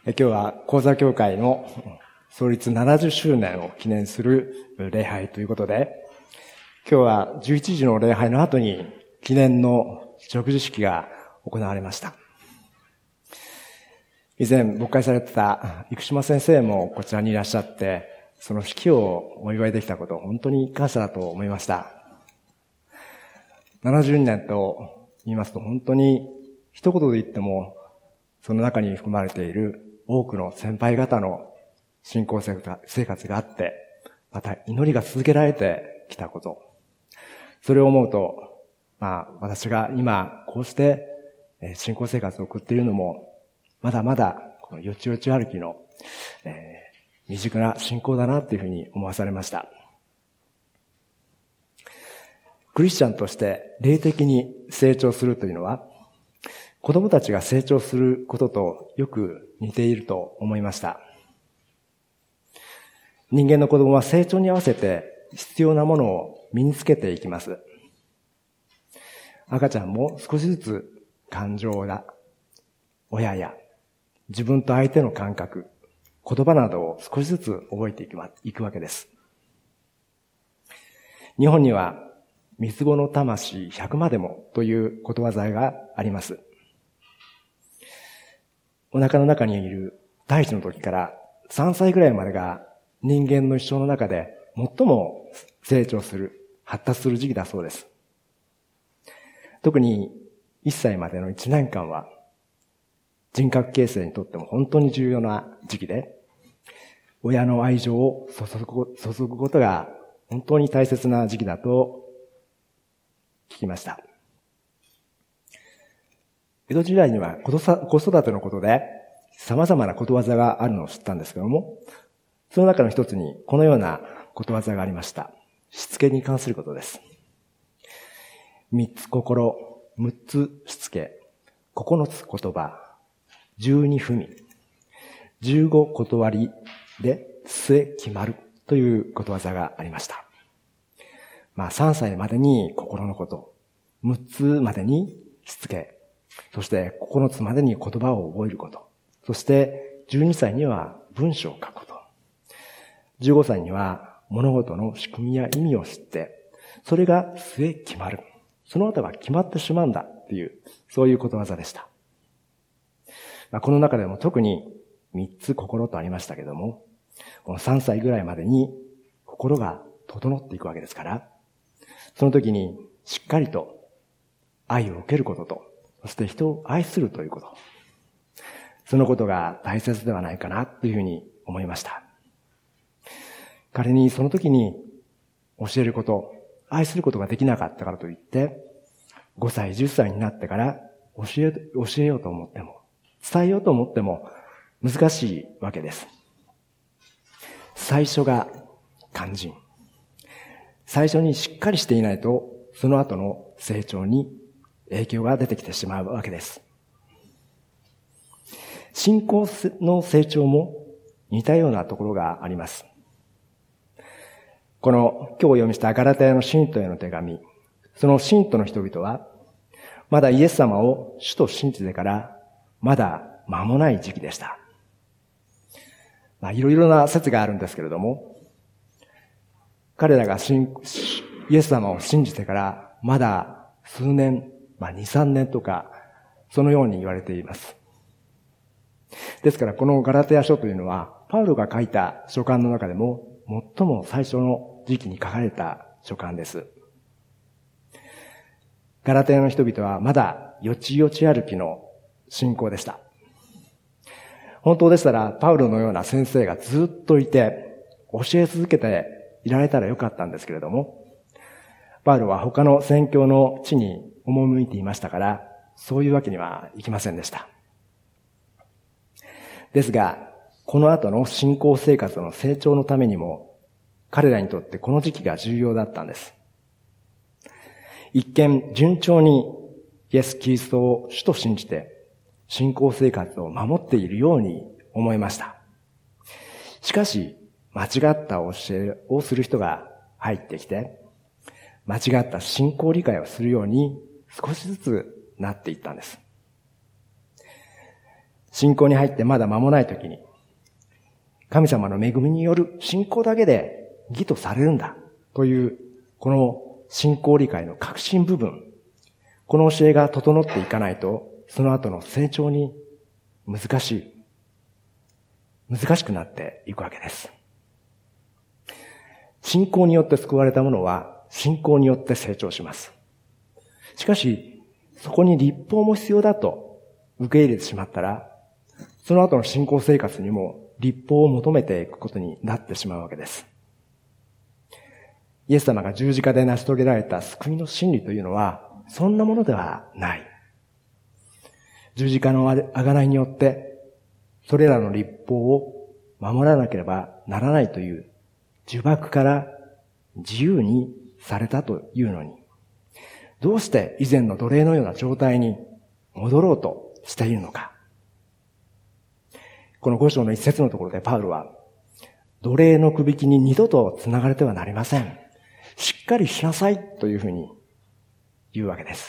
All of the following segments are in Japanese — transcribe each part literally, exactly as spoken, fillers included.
今日は講座協会の創立ななじゅっしゅうねんを記念する礼拝ということで、今日はじゅういちじの礼拝の後に記念の植樹式が行われました。以前牧会されてた生島先生もこちらにいらっしゃって、その式をお祝いできたこと、本当に感謝だと思いました。ななじゅうねんと言いますと、本当に一言で言っても、その中に含まれている多くの先輩方の信仰生活があって、また祈りが続けられてきたこと。それを思うと、まあ私が今こうして信仰生活を送っているのも、まだまだこのよちよち歩きの、えー、未熟な信仰だなというふうに思わされました。クリスチャンとして霊的に成長するというのは、子供たちが成長することとよく似ていると思いました。人間の子供は成長に合わせて必要なものを身につけていきます。赤ちゃんも少しずつ感情や親や自分と相手の感覚、言葉などを少しずつ覚えていくわけです。日本には三つ子の魂百までもということわざがあります。お腹の中にいる胎児の時からさんさいぐらいまでが人間の一生の中で最も成長する、発達する時期だそうです。特にいっさいまでのいちねんかんは人格形成にとっても本当に重要な時期で、親の愛情を注ぐ、注ぐことが本当に大切な時期だと聞きました。江戸時代には子育てのことで様々なことわざがあるのを知ったんですけども、その中の一つにこのようなことわざがありました。しつけに関することです。三つ心、六つしつけ、九つ言葉、十二踏み、十五断りで末決まるということわざがありました。まあさんさいまでに心のこと、六つまでにしつけ、そして九つまでに言葉を覚えること、そしてじゅうにさいには文章を書くこと、じゅうごさいには物事の仕組みや意味を知って、それが末決まる。その後は決まってしまうんだっていう、そういうことわざでした。まあ、この中でも特に三つ心とありましたけども、このさんさいぐらいまでに心が整っていくわけですから、その時にしっかりと愛を受けることと、そして人を愛するということ。そのことが大切ではないかなというふうに思いました。彼にその時に教えること、愛することができなかったからといって、ごさい、じゅっさいになってから教え、教えようと思っても、伝えようと思っても難しいわけです。最初が肝心。最初にしっかりしていないと、その後の成長に影響が出てきてしまうわけです。信仰の成長も似たようなところがあります。この今日お読みしたガラテヤの信徒への手紙、その信徒の人々は、まだイエス様を主と信じてからまだ間もない時期でした。まあいろいろな説があるんですけれども、彼らがイエス様を信じてからまだ数年、まあに、さんねんとか、そのように言われています。ですからこのガラテヤ書というのは、パウロが書いた書簡の中でも最も最初の時期に書かれた書簡です。ガラテヤの人々はまだよちよち歩きの信仰でした。本当でしたらパウロのような先生がずっといて教え続けていられたらよかったんですけれども、パウロは他の宣教の地に赴いていましたから、そういうわけにはいきませんでした。ですが、この後の信仰生活の成長のためにも、彼らにとってこの時期が重要だったんです。一見順調にイエス・キリストを主と信じて、信仰生活を守っているように思いました。しかし、間違った教えをする人が入ってきて、間違った信仰理解をするように少しずつなっていったんです。 信仰に入ってまだ間もない時に、神様の恵みによる信仰だけで義とされるんだという、この信仰理解の核心部分、この教えが整っていかないと、その後の成長に難しい、難しくなっていくわけです。信仰によって救われた者は、信仰によって成長します。しかし、そこに律法も必要だと受け入れてしまったら、その後の信仰生活にも律法を求めていくことになってしまうわけです。イエス様が十字架で成し遂げられた救いの真理というのは、そんなものではない。十字架の贖いによって、それらの律法を守らなければならないという呪縛から自由にされたというのに、どうして以前の奴隷のような状態に戻ろうとしているのか。この五章の一節のところでパウロは、奴隷の首引きに二度と繋がれてはなりません。しっかりしなさいというふうに言うわけです。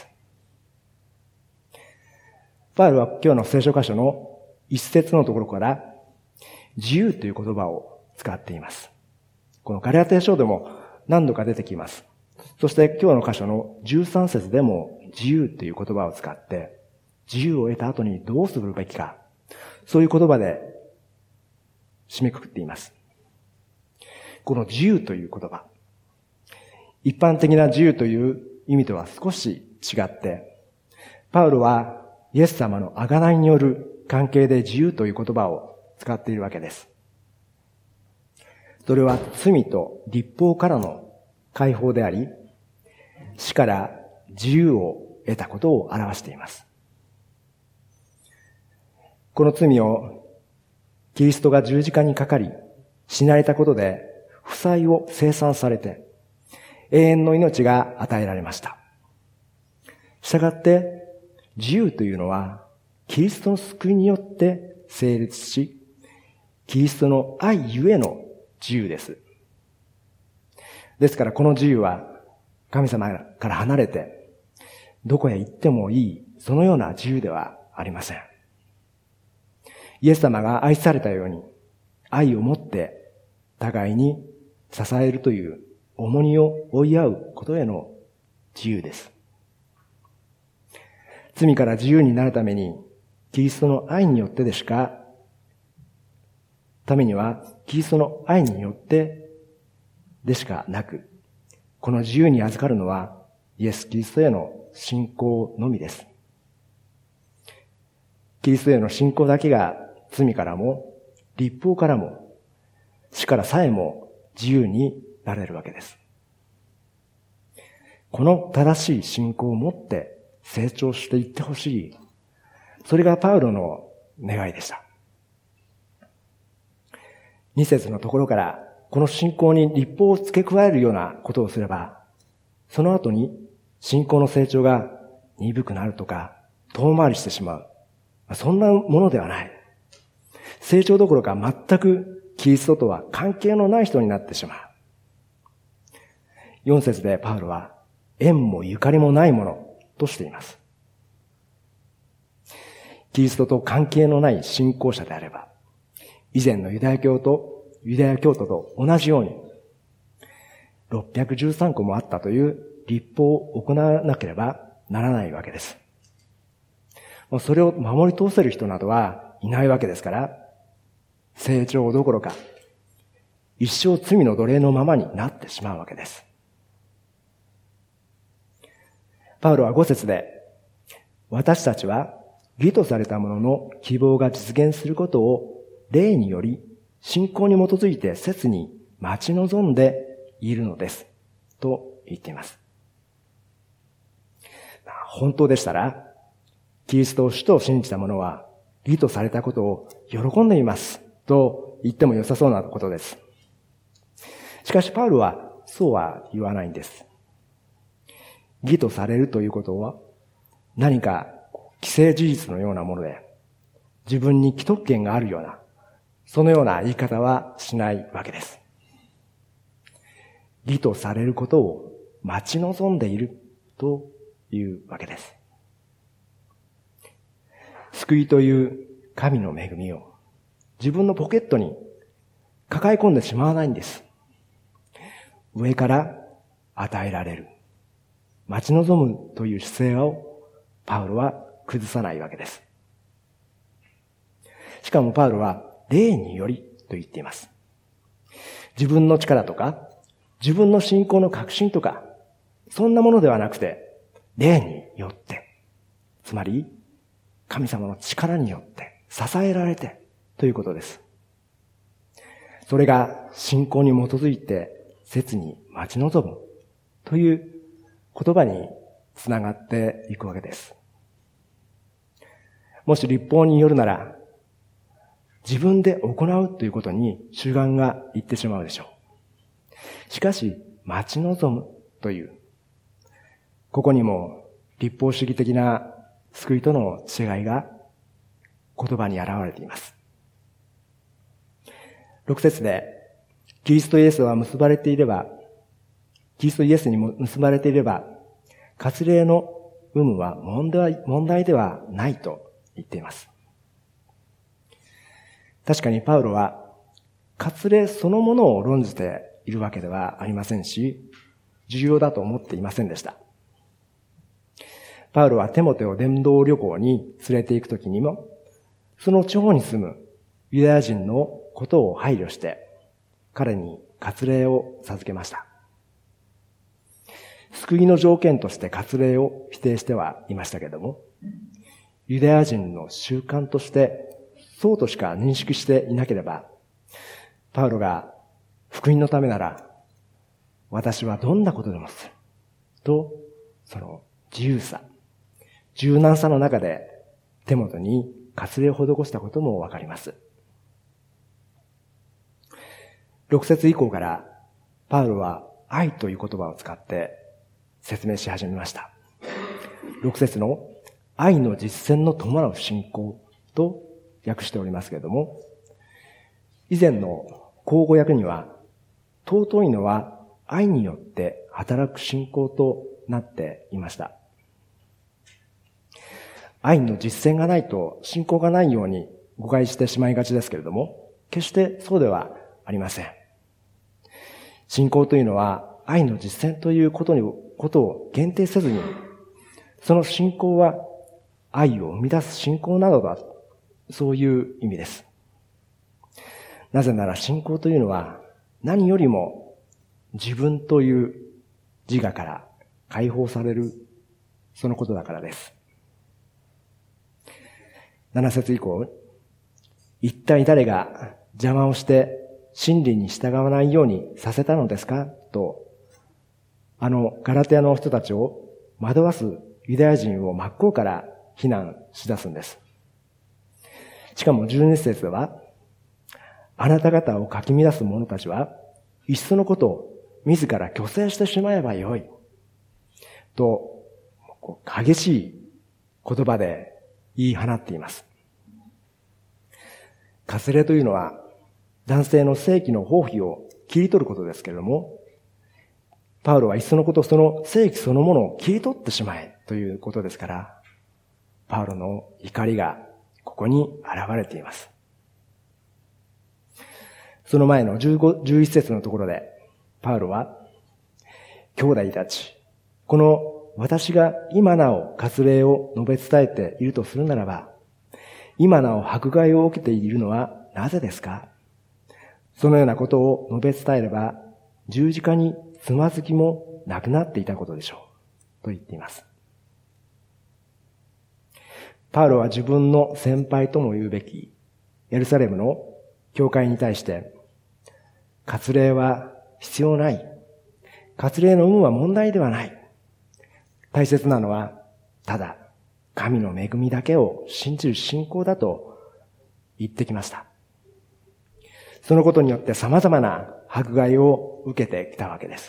パウロは今日の聖書箇所の一節のところから自由という言葉を使っています。このガラテヤ書でも何度か出てきます。そして今日の箇所の十三節でも自由という言葉を使って自由を得た後にどうするべきか、そういう言葉で締めくくっています。この自由という言葉、一般的な自由という意味とは少し違って、パウロはイエス様の贖いによる関係で自由という言葉を使っているわけです。それは罪と律法からの解放であり、死から自由を得たことを表しています。この罪をキリストが十字架にかかり、死なれたことで負債を清算されて、永遠の命が与えられました。したがって、自由というのは、キリストの救いによって成立し、キリストの愛ゆえの自由です。ですからこの自由は、神様から離れて、どこへ行ってもいい、そのような自由ではありません。イエス様が愛されたように、愛を持って互いに支えるという重荷を負い合うことへの自由です。罪から自由になるために、キリストの愛によってでしか、ためには、キリストの愛によってでしかなく、この自由に預かるのは、イエス・キリストへの信仰のみです。キリストへの信仰だけが罪からも、律法からも、死からさえも自由になれるわけです。この正しい信仰を持って成長していってほしい。それがパウロの願いでした。二節のところから、この信仰に律法を付け加えるようなことをすれば、その後に信仰の成長が鈍くなるとか、遠回りしてしまう。そんなものではない。成長どころか全くキリストとは関係のない人になってしまう。四節でパウロは、縁もゆかりもないものとしています。キリストと関係のない信仰者であれば、以前のユダヤ教とユダヤ教徒と同じように、ろっぴゃくじゅうさんこもあったという律法を行わなければならないわけです。それを守り通せる人などはいないわけですから、成長どころか、一生罪の奴隷のままになってしまうわけです。パウロはご節で、私たちは義とされた者の希望が実現することを霊により信仰に基づいて切に待ち望んでいるのです。と言っています。本当でしたら、キリストを主と信じた者は義とされたことを喜んでいます。と言っても良さそうなことです。しかしパウロはそうは言わないんです。義とされるということは何か既成事実のようなもので、自分に既得権があるような、そのような言い方はしないわけです。義とされることを待ち望んでいるというわけです。救いという神の恵みを自分のポケットに抱え込んでしまわないんです。上から与えられる、待ち望むという姿勢をパウロは崩さないわけです。しかもパウロは霊によりと言っています。自分の力とか自分の信仰の確信とかそんなものではなくて、霊によって、つまり神様の力によって支えられてということです。それが信仰に基づいて切に待ち望むという言葉につながっていくわけです。もし律法によるなら、自分で行うということに主眼がいってしまうでしょう。しかし、待ち望むという、ここにも律法主義的な救いとの違いが言葉に現れています。六節で、キリストイエスは結ばれていれば、キリストイエスにも結ばれていれば、割礼の有無は問題、問題ではないと言っています。確かにパウロは、割礼そのものを論じているわけではありませんし、重要だと思っていませんでした。パウロはテモテを伝道旅行に連れて行くときにも、その地方に住むユダヤ人のことを配慮して、彼に割礼を授けました。救いの条件として割礼を否定してはいましたけれども、ユダヤ人の習慣としてそうとしか認識していなければ、パウロが福音のためなら、私はどんなことでもする。と、その自由さ、柔軟さの中でテモテに割礼を施したこともわかります。六節以降からパウロは愛という言葉を使って説明し始めました。六節の愛の実践の伴う信仰と訳しておりますけれども、以前の口語訳には尊いのは愛によって働く信仰となっていました。愛の実践がないと信仰がないように誤解してしまいがちですけれども、決してそうではありません。信仰というのは愛の実践ということに、ことを限定せずに、その信仰は愛を生み出す信仰などだ。そういう意味です。なぜなら信仰というのは何よりも自分という自我から解放される、そのことだからです。七節以降、一体誰が邪魔をして真理に従わないようにさせたのですかと、あのガラテヤの人たちを惑わすユダヤ人を真っ向から非難し出すんです。しかもじゅうに節では、あなた方をかき乱す者たちは、いっそのことを自ら虚勢してしまえばよい。と、激しい言葉で言い放っています。割礼というのは、男性の性器の包皮を切り取ることですけれども、パウロはいっそのことその性器そのものを切り取ってしまえということですから、パウロの怒りがここに現れています。その前のじゅうご、じゅういち節のところで、パウロは、兄弟たち、この私が今なお割礼を述べ伝えているとするならば、今なお迫害を受けているのはなぜですか？そのようなことを述べ伝えれば、十字架につまずきもなくなっていたことでしょう。と言っています。パウロは自分の先輩とも言うべき、エルサレムの教会に対して、割礼は必要ない。割礼の有無は問題ではない。大切なのは、ただ、神の恵みだけを信じる信仰だと言ってきました。そのことによって様々な迫害を受けてきたわけです。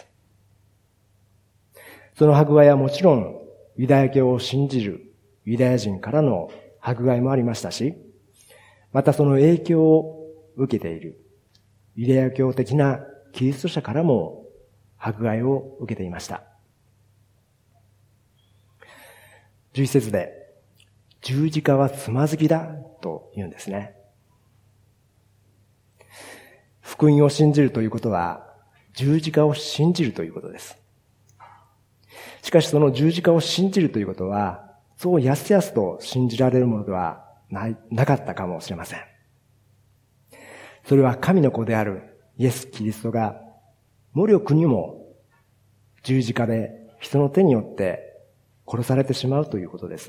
その迫害はもちろん、ユダヤ教を信じるユダヤ人からの迫害もありましたし、またその影響を受けているユダヤ教的なキリスト者からも迫害を受けていました。じゅういち節で、十字架はつまずきだと言うんですね。福音を信じるということは、十字架を信じるということです。しかしその十字架を信じるということは、そうやすやすと信じられるものではない、なかったかもしれません。それは神の子であるイエス・キリストが、無力にも十字架で人の手によって殺されてしまうということです。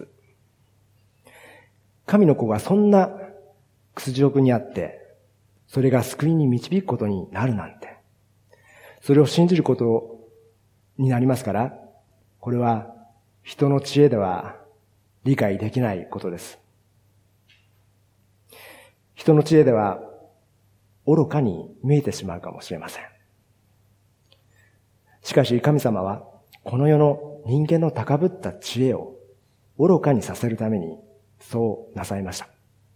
神の子がそんな屈辱にあって、それが救いに導くことになるなんて、それを信じることになりますから、これは人の知恵では理解できないことです。人の知恵では愚かに見えてしまうかもしれません。しかし神様はこの世の人間の高ぶった知恵を愚かにさせるためにそうなさいました。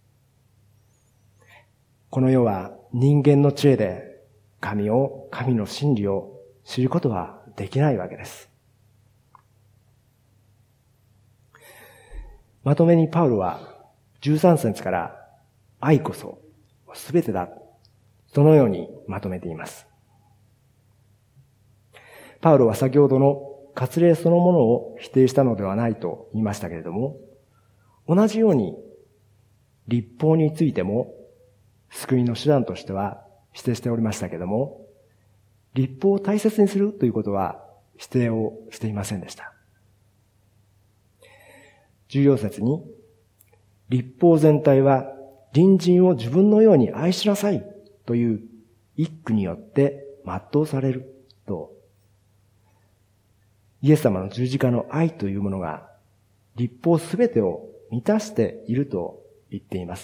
この世は人間の知恵で神を、神の真理を知ることはできないわけです。まとめにパウロはじゅうさん節から愛こそすべてだ、そのようにまとめています。パウロは先ほどの割礼そのものを否定したのではないと言いましたけれども、同じように律法についても救いの手段としては否定しておりましたけれども、律法を大切にするということは否定をしていませんでした。じゅうよん節に、律法全体は隣人を自分のように愛しなさいという一句によって全うされると、イエス様の十字架の愛というものが律法すべてを満たしていると言っています。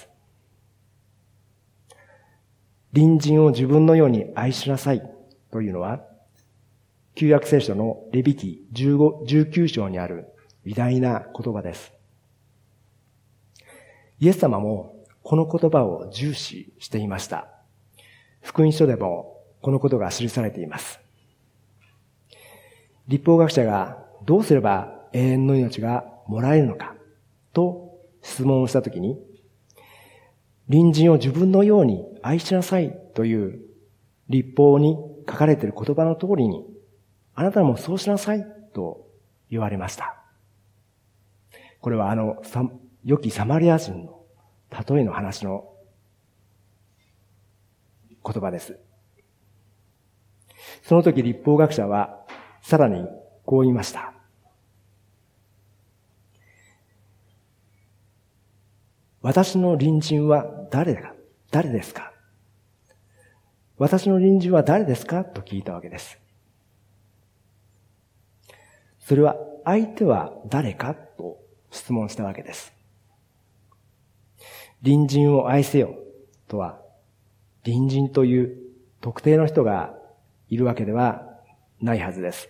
隣人を自分のように愛しなさいというのは、旧約聖書のレビ記じゅうご、じゅうきゅう章にある偉大な言葉です。イエス様もこの言葉を重視していました。福音書でもこのことが記されています。律法学者がどうすれば永遠の命がもらえるのかと質問をしたときに、隣人を自分のように愛しなさいという律法に書かれている言葉の通りに、あなたもそうしなさいと言われました。これはあの良きサマリア人の例えの話の言葉です。その時律法学者はさらにこう言いました。私の隣人は誰か、誰ですか？私の隣人は誰ですか？と聞いたわけです。それは相手は誰かと質問したわけです。隣人を愛せよとは、隣人という特定の人がいるわけではないはずです。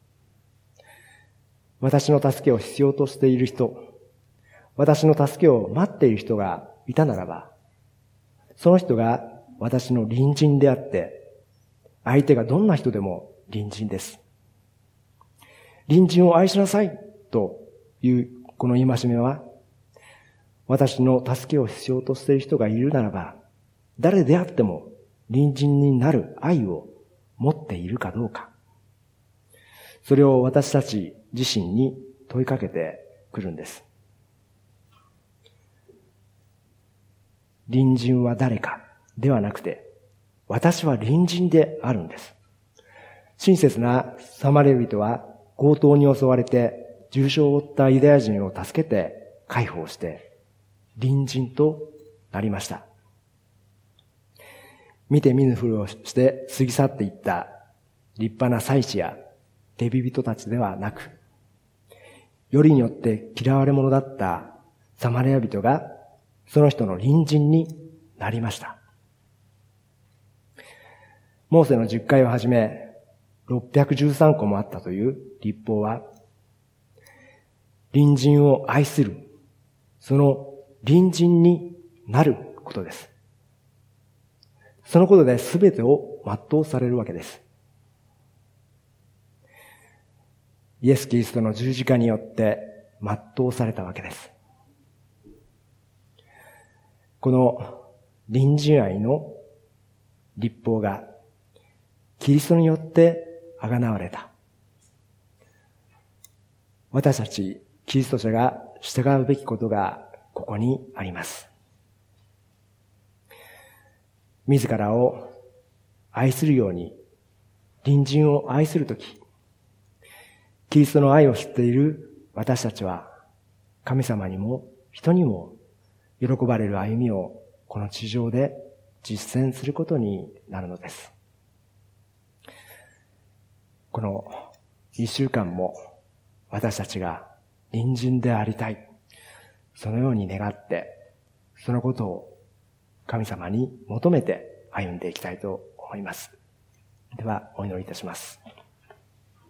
私の助けを必要としている人、私の助けを待っている人がいたならば、その人が私の隣人であって、相手がどんな人でも隣人です。隣人を愛しなさいというこの戒めは、私の助けを必要としている人がいるならば、誰であっても隣人になる愛を持っているかどうか、それを私たち自身に問いかけてくるんです。隣人は誰かではなくて、私は隣人であるんです。親切なサマリア人は強盗に襲われて重傷を負ったユダヤ人を助けて解放して隣人となりました。見て見ぬふりをして過ぎ去っていった立派な祭司やレビ人たちではなく、よりによって嫌われ者だったサマリア人がその人の隣人になりました。モーセの十戒をはじめろっぴゃくじゅうさんこもあったという律法は、隣人を愛する、その隣人になることです。そのことで全てを全うされるわけです。イエス・キリストの十字架によって全うされたわけです。 この隣人愛の律法がキリストによってあがなわれた。私たちキリスト者が従うべきことがここにあります。自らを愛するように隣人を愛するとき、キリストの愛を知っている私たちは神様にも人にも喜ばれる歩みをこの地上で実践することになるのです。この一週間も私たちが隣人でありたい。そのように願って、そのことを神様に求めて歩んでいきたいと思います。では、お祈りいたします。